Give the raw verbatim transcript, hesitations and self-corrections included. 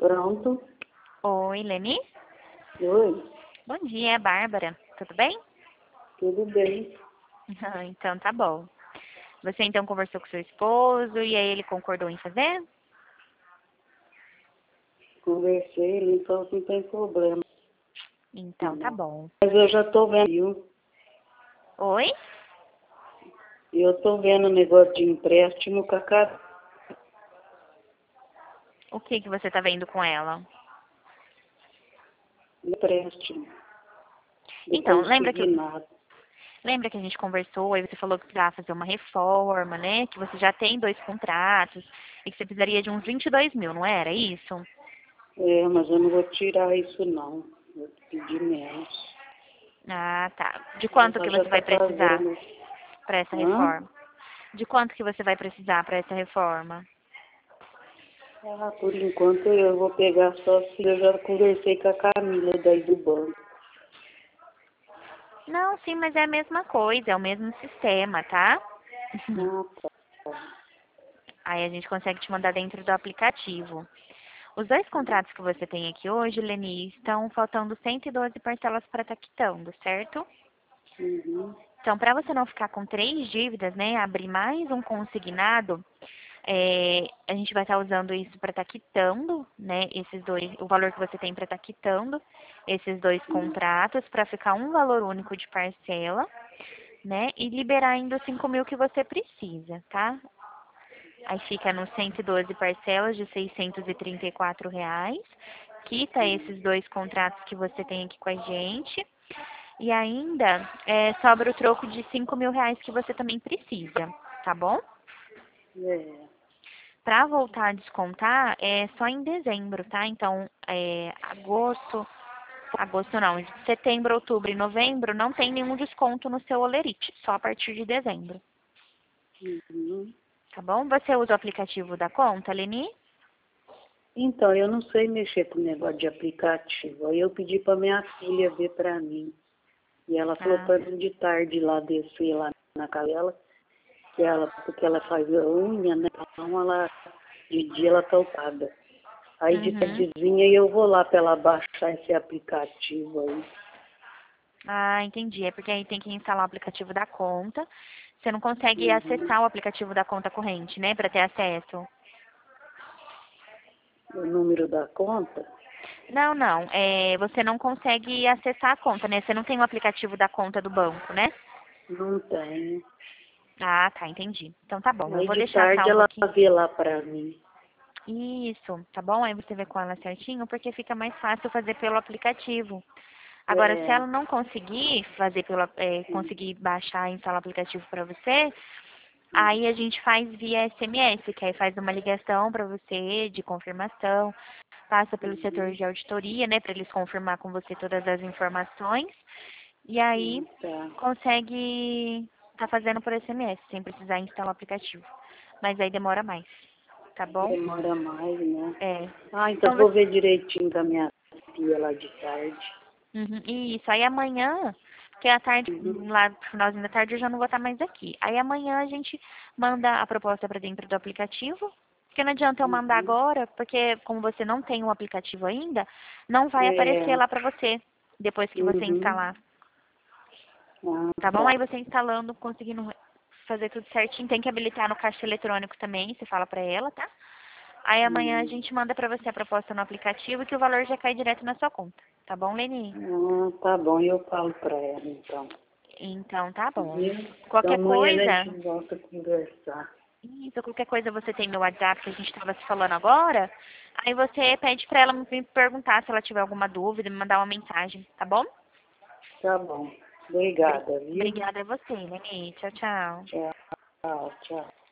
Pronto. Oi, Leni? Oi, Bom dia, é a Bárbara. Tudo bem? tudo bem? Ah, então tá bom. Você então conversou com seu esposo e aí ele concordou em fazer? Conversei, ele falou que não tem problema. Então tá Não. bom. Mas eu já tô vendo, viu? Oi? E eu tô vendo o negócio de empréstimo com a cara. O que que você tá vendo com ela? Empréstimo. Não Então, lembra que consegui nada. lembra que a gente conversou e você falou que precisava fazer uma reforma, né? Que você já tem dois contratos e que você precisaria de uns vinte e dois mil, não era isso? É, mas eu não vou tirar isso não. Vou pedir menos. Ah, tá. De quanto que Ela já você tá vai precisar fazendo. para essa Hã? reforma? De quanto que você vai precisar para essa reforma? Ah, por enquanto eu vou pegar só se eu já conversei com a Camila daí do banco. Não, sim, mas é a mesma coisa, é o mesmo sistema, tá? Ah, tá. Aí a gente consegue te mandar dentro do aplicativo. Os dois contratos que você tem aqui hoje, Leni, estão faltando cento e doze parcelas para estar quitando, certo? Uhum. Então, para você não ficar com três dívidas, né, abrir mais um consignado, é, a gente vai estar usando isso para estar quitando, né, esses dois, o valor que você tem para estar quitando esses dois contratos, para ficar um valor único de parcela, né, e liberar ainda os cinco mil que você precisa, tá? Aí fica nos cento e doze parcelas de seiscentos e trinta e quatro reais, quita esses dois contratos que você tem aqui com a gente, e ainda é, sobra o troco de cinco mil reais que você também precisa, tá bom? É. Para voltar a descontar é só em dezembro, tá? Então, é, agosto, agosto não, setembro, outubro e novembro não tem nenhum desconto no seu Olerite, só a partir de dezembro, Uhum. tá bom? Você usa o aplicativo da conta, Leni? Então, eu não sei mexer com negócio de aplicativo. Aí eu pedi para minha filha ver para mim. E ela falou Ah, para mim de tarde lá descer lá na casa dela, que ela, porque ela faz a unha, né? Então ela, de dia ela tá ocupada. Aí de uhum. tardezinha eu vou lá para ela baixar esse aplicativo aí. Ah, entendi. É porque aí tem que instalar o aplicativo da conta. Você não consegue Uhum. acessar o aplicativo da conta corrente, né, para ter acesso. O número da conta? Não, não. É, você não consegue acessar a conta, né? Você não tem o aplicativo da conta do banco, né? Não tenho. Ah, tá, entendi. Então tá bom. Eu Aí vou de deixar tarde salvo ela aqui. vê lá para mim. Isso, tá bom? Aí você vê com ela certinho, porque fica mais fácil fazer pelo aplicativo. Agora, se É. ela não conseguir fazer pelo, é, conseguir baixar e instalar o aplicativo para você, aí a gente faz via S M S, que aí faz uma ligação para você de confirmação, passa pelo setor Uhum. de auditoria, né, para eles confirmar com você todas as informações, e aí Hum, tá. consegue tá fazendo por S M S, sem precisar instalar o aplicativo. Mas aí demora mais, tá bom? Demora mais, né? É. Ah, então Então vou você. ver direitinho com a minha tia lá de tarde. Uhum, isso, aí amanhã, porque à tarde, Uhum. lá no finalzinho da tarde eu já não vou estar mais aqui. Aí amanhã a gente manda a proposta para dentro do aplicativo, porque não adianta eu mandar Uhum. agora, porque como você não tem o aplicativo ainda, não vai aparecer É. lá para você, depois que você Uhum. instalar, Ah, tá bom? Aí tá. você instalando, conseguindo fazer tudo certinho, tem que habilitar no caixa eletrônico também, você fala para ela, tá? Aí amanhã a Hum. gente manda para você a proposta no aplicativo que o valor já cai direto na sua conta, tá bom, Leni? Ah, tá bom, eu falo pra ela então. Então tá bom. Viu? Então Qualquer amanhã a coisa, gente volta a conversar. isso, qualquer coisa você tem meu WhatsApp que a gente estava se falando agora, aí você pede pra ela me perguntar se ela tiver alguma dúvida, me mandar uma mensagem, tá bom? Tá bom. Obri- Obrigada, viu? Obrigada a você, Leni. Tchau, tchau. Tchau, tchau.